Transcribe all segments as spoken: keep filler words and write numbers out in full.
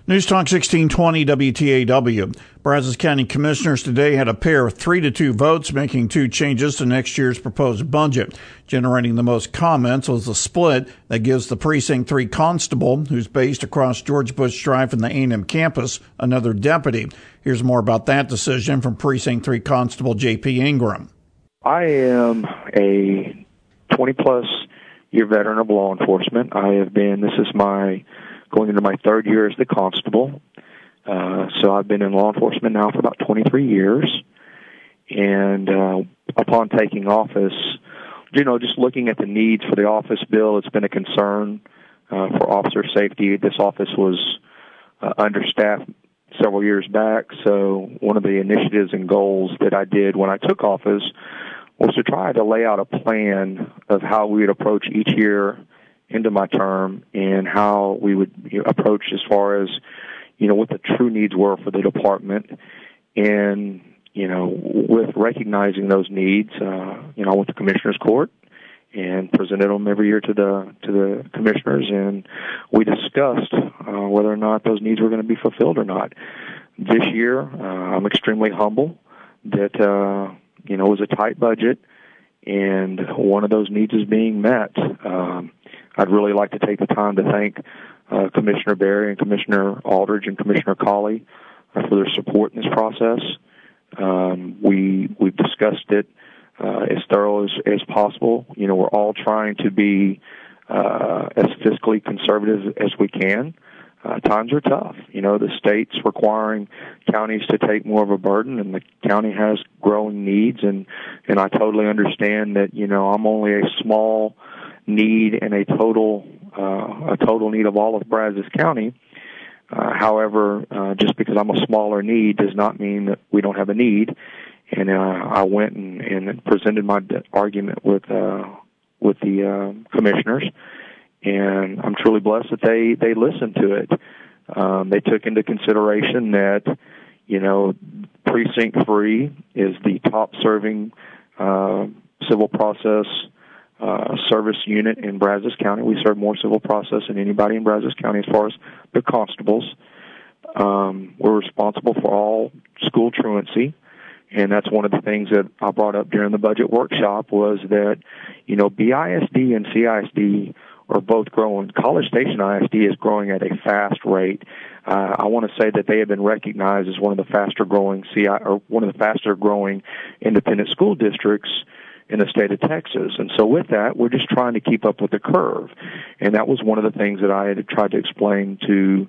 News Talk sixteen twenty W T A W. Brazos County Commissioners today had a pair of three to two votes making two changes to next year's proposed budget. Generating the most comments was the split that gives the Precinct three constable, who's based across George Bush Drive from the A and M campus, another deputy. Here's more about that decision from Precinct three Constable J P Ingram. I am a twenty-plus year veteran of law enforcement. I have been, this is my going into my third year as the constable. Uh, so I've been in law enforcement now for about twenty-three years. And uh, upon taking office, you know, just looking at the needs for the office bill, it's been a concern uh, for officer safety. This office was uh, understaffed several years back. So one of the initiatives and goals that I did when I took office was to try to lay out a plan of how we would approach each year into my term and how we would you know, approach as far as, you know, what the true needs were for the department. And, you know, with recognizing those needs, uh, you know, I went to Commissioner's Court and presented them every year to the to the commissioners, and we discussed uh, whether or not those needs were going to be fulfilled or not. This year, uh, I'm extremely humble that, uh, you know, it was a tight budget, and one of those needs is being met. Um, I'd really like to take the time to thank uh, Commissioner Berry and Commissioner Aldridge and Commissioner Colley uh, for their support in this process. Um, we, we've discussed it uh, as thorough as, as possible. You know, we're all trying to be uh, as fiscally conservative as we can. Uh, times are tough. You know, the state's requiring counties to take more of a burden, and the county has growing needs, and, and I totally understand that, you know, I'm only a small need and a total uh, a total need of all of Brazos County. Uh, however, uh, just because I'm a smaller need does not mean that we don't have a need. And uh, I went and, and presented my argument with uh, with the uh, commissioners, and I'm truly blessed that they they listened to it. Um, they took into consideration that, you know, Precinct three is the top serving uh, civil process Uh, service unit in Brazos County. We serve more civil process than anybody in Brazos County as far as the constables. Um, we're responsible for all school truancy, and that's one of the things that I brought up during the budget workshop was that, you know, B I S D and C I S D are both growing. College Station I S D is growing at a fast rate. Uh, I want to say that they have been recognized as one of the faster growing C I or one of the faster growing independent school districts in the state of Texas. And so with that, we're just trying to keep up with the curve. And that was one of the things that I had tried to explain to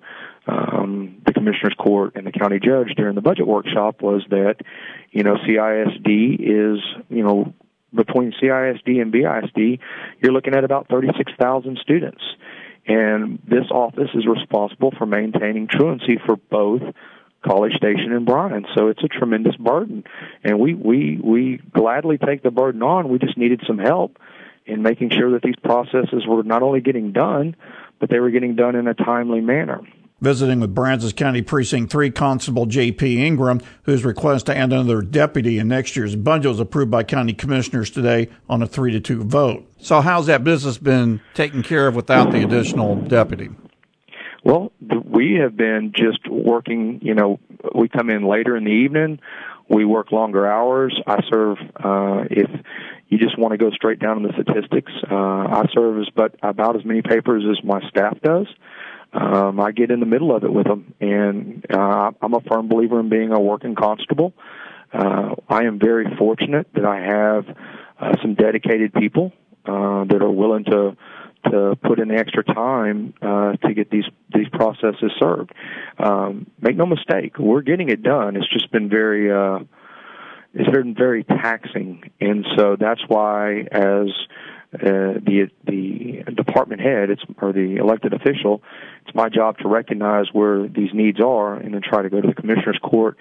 um, the Commissioner's Court and the county judge during the budget workshop was that, you know, C I S D is, you know, between C I S D and B I S D, you're looking at about thirty-six thousand students. And this office is responsible for maintaining truancy for both College Station and Bryan. So it's a tremendous burden. And we, we, we gladly take the burden on. We just needed some help in making sure that these processes were not only getting done, but they were getting done in a timely manner. Visiting with Brazos County Precinct three Constable J P Ingram, whose request to add another deputy in next year's budget was approved by county commissioners today on a three to two vote. So how's that business been taken care of without the additional deputy? Well, we have been just working, you know, we come in later in the evening, we work longer hours. I serve, uh, if you just want to go straight down to the statistics, uh, I serve as but about as many papers as my staff does. Um, I get in the middle of it with them, and uh, I'm a firm believer in being a working constable. Uh, I am very fortunate that I have uh, some dedicated people uh, that are willing to to put in the extra time uh, to get these these processes served. Um, make no mistake, we're getting it done. It's just been very uh, it's been very taxing, and so that's why as uh, the the department head, it's or the elected official, it's my job to recognize where these needs are, and then try to go to the commissioner's court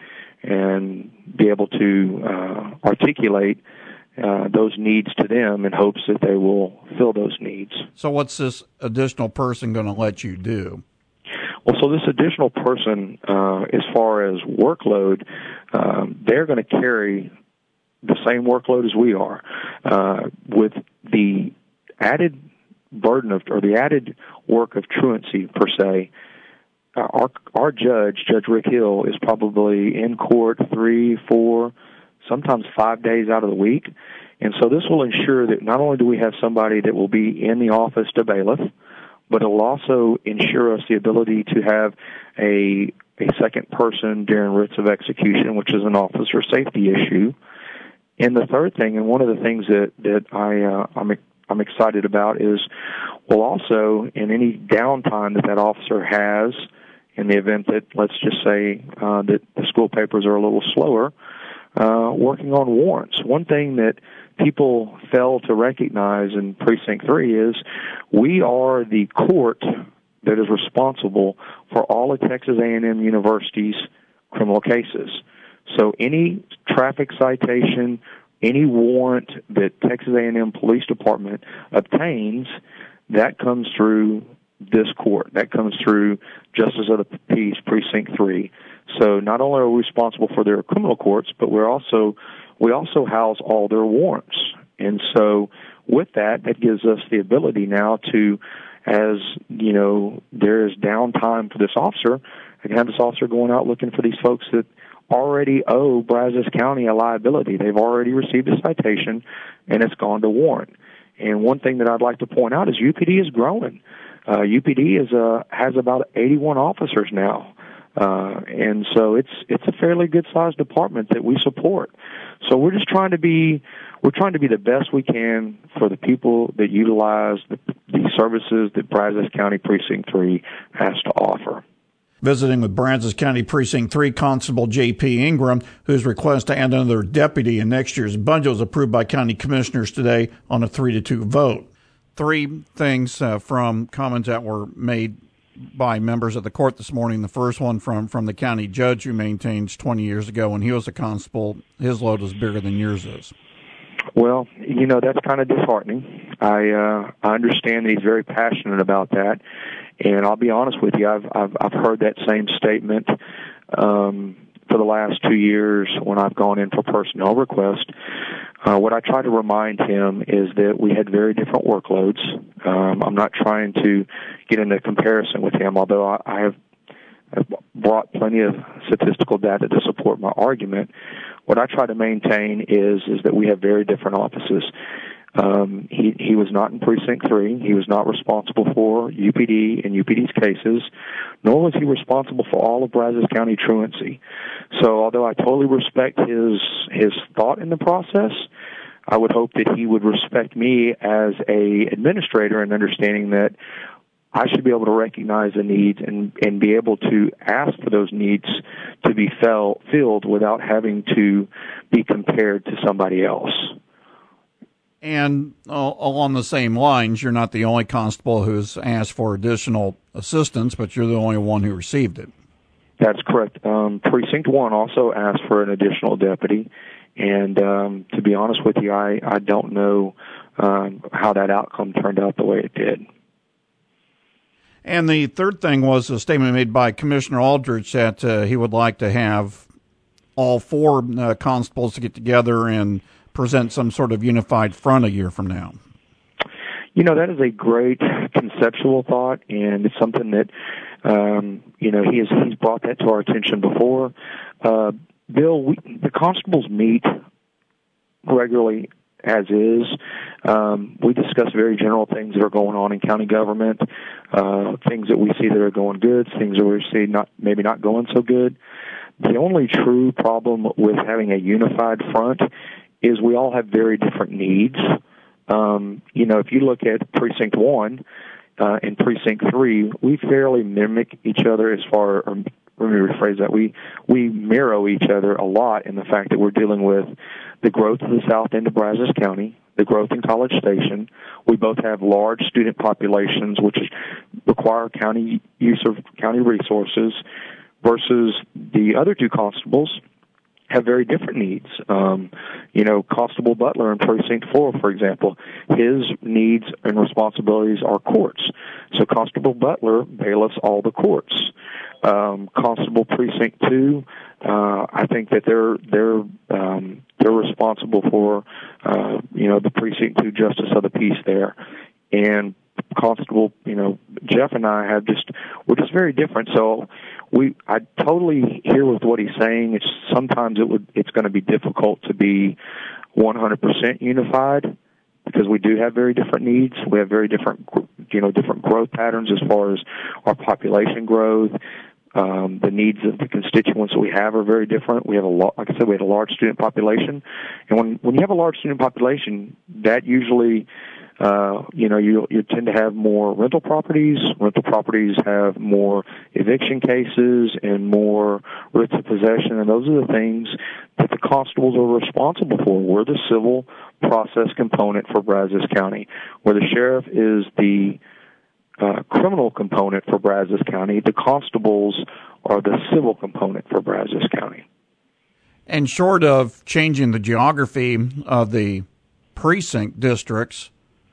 and be able to uh, articulate Uh, those needs to them in hopes that they will fill those needs. So what's this additional person going to let you do? Well, so this additional person, uh, as far as workload, um, they're going to carry the same workload as we are. Uh, with the added burden of, or the added work of truancy, per se, our our judge, Judge Rick Hill, is probably in court three, four, sometimes five days out of the week. And so this will ensure that not only do we have somebody that will be in the office to bailiff, but it will also ensure us the ability to have a a second person during writs of execution, which is an officer safety issue. And the third thing, and one of the things that that I uh, I'm I'm excited about is, well, also in any downtime that that officer has, in the event that, let's just say, uh, that the school papers are a little slower, uh, working on warrants. One thing that people fail to recognize in Precinct three is we are the court that is responsible for all of Texas A and M University's criminal cases. So any traffic citation, any warrant that Texas A and M Police Department obtains, that comes through this court. That comes through Justice of the Peace, Precinct three. So not only are we responsible for their criminal courts, but we're also we also house all their warrants. And so with that, that gives us the ability now to, as, you know, there is downtime for this officer, I can have this officer going out looking for these folks that already owe Brazos County a liability. They've already received a citation, and it's gone to warrant. And one thing that I'd like to point out is U P D is growing. Uh, U P D is uh, has about eighty-one officers now. Uh, and so it's it's a fairly good-sized department that we support. So we're just trying to be we're trying to be the best we can for the people that utilize the, the services that Brazos County Precinct three has to offer. Visiting with Brazos County Precinct three Constable J P. Ingram, whose request to add another deputy in next year's budget was approved by county commissioners today on a three to two vote. Three things uh, from comments that were made by members of the court this morning. The first one from, from the county judge, who maintains twenty years ago when he was a constable, his load was bigger than yours is. Well, you know, that's kind of disheartening. I uh, I understand that he's very passionate about that, and I'll be honest with you, I've I've, I've heard that same statement um, for the last two years when I've gone in for personnel requests. Uh, what I try to remind him is that we had very different workloads. Um, I'm not trying to get into comparison with him, although I, I have I've brought plenty of statistical data to support my argument. What I try to maintain is is that we have very different offices. Um, he, he was not in Precinct three. He was not responsible for U P D and U P D's cases, nor was he responsible for all of Brazos County truancy. So although I totally respect his his thought in the process, I would hope that he would respect me as a administrator and understanding that I should be able to recognize the needs and, and be able to ask for those needs to be fell, filled without having to be compared to somebody else. And uh, along the same lines, you're not the only constable who's asked for additional assistance, but you're the only one who received it. That's correct. Um, Precinct one also asked for an additional deputy, and um, to be honest with you, I, I don't know um, how that outcome turned out the way it did. And the third thing was a statement made by Commissioner Aldrich that uh, he would like to have all four uh, constables to get together and present some sort of unified front a year from now. You know, that is a great conceptual thought, and it's something that, um, you know, he has, he's brought that to our attention before. Uh, Bill, we, the constables meet regularly as is. Um, we discuss very general things that are going on in county government, uh, things that we see that are going good, things that we see not maybe not going so good. The only true problem with having a unified front is we all have very different needs. Um, you know, if you look at Precinct one uh, and Precinct three, we fairly mimic each other as far, or let me rephrase that, we, we mirror each other a lot in the fact that we're dealing with the growth of the south end of Brazos County, the growth in College Station. We both have large student populations, which require county use of county resources, versus the other two constables have very different needs. Um, you know, Constable Butler in Precinct four, for example, his needs and responsibilities are courts. So Constable Butler bailiffs all the courts. Um, Constable Precinct two, uh, I think that they're they're um, they're responsible for uh, you know the Precinct two Justice of the Peace there, and Constable, you know, Jeff and I have just we're just very different. So we, I totally hear with what he's saying. It's sometimes it would, it's going to be difficult to be one hundred percent unified because we do have very different needs. We have very different, you know, different growth patterns as far as our population growth. Um, the needs of the constituents that we have are very different. We have a lot, like I said, we have a large student population, and when when you have a large student population, that usually, uh, you know, you you tend to have more rental properties. Rental properties have more eviction cases and more writs of possession, and those are the things that the constables are responsible for. We're the civil process component for Brazos County, where the sheriff is the Uh, criminal component for Brazos County. The constables are the civil component for Brazos County. And short of changing the geography of the precinct districts,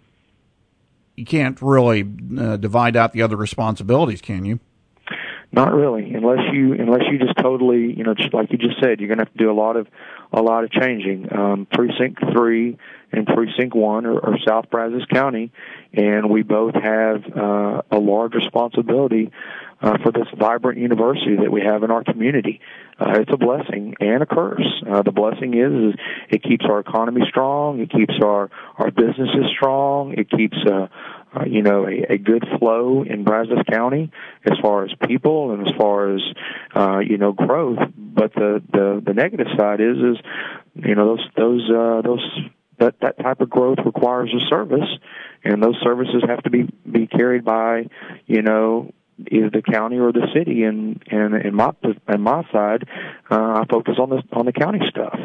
you can't really uh, divide out the other responsibilities, can you? Not really, unless you unless you just totally, you know, just like you just said, you're going to have to do a lot of a lot of changing. Um, precinct three and Precinct One are, are South Brazos County, and we both have uh, a large responsibility uh, for this vibrant university that we have in our community. Uh, it's a blessing and a curse. Uh, the blessing is, is it keeps our economy strong. It keeps our our businesses strong. It keeps uh, uh, you know a, a good flow in Brazos County as far as people and as far as uh, you know growth. But the, the the negative side is is you know those those uh, those that that type of growth requires a service, and those services have to be be carried by you know either the county or the city. And and in my in my side, uh, I focus on the on the county stuff.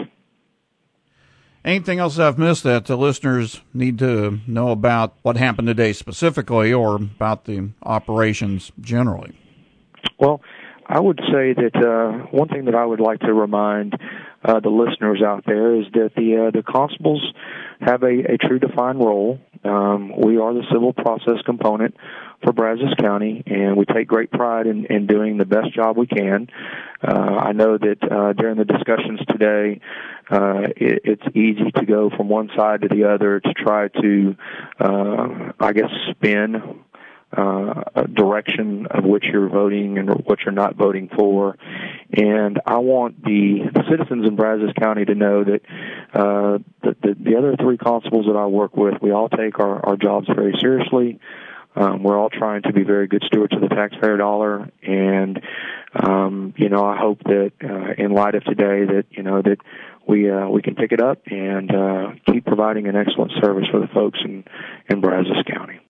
Anything else I've missed that the listeners need to know about what happened today specifically, or about the operations generally? Well, I would say that uh, one thing that I would like to remind uh, the listeners out there is that the uh, the constables have a, a true defined role. Um, we are the civil process component for Brazos County, and we take great pride in, in doing the best job we can. Uh, I know that uh, during the discussions today, uh, it, it's easy to go from one side to the other to try to, uh, I guess, spin uh, a direction of which you're voting and what you're not voting for. And I want the, the citizens in Brazos County to know that uh, the, the, the other three constables that I work with, we all take our, our jobs very seriously. Um, we're all trying to be very good stewards of the taxpayer dollar, and um, you know, I hope that uh, in light of today, that you know that we uh, we can pick it up and uh, keep providing an excellent service for the folks in in Brazos County.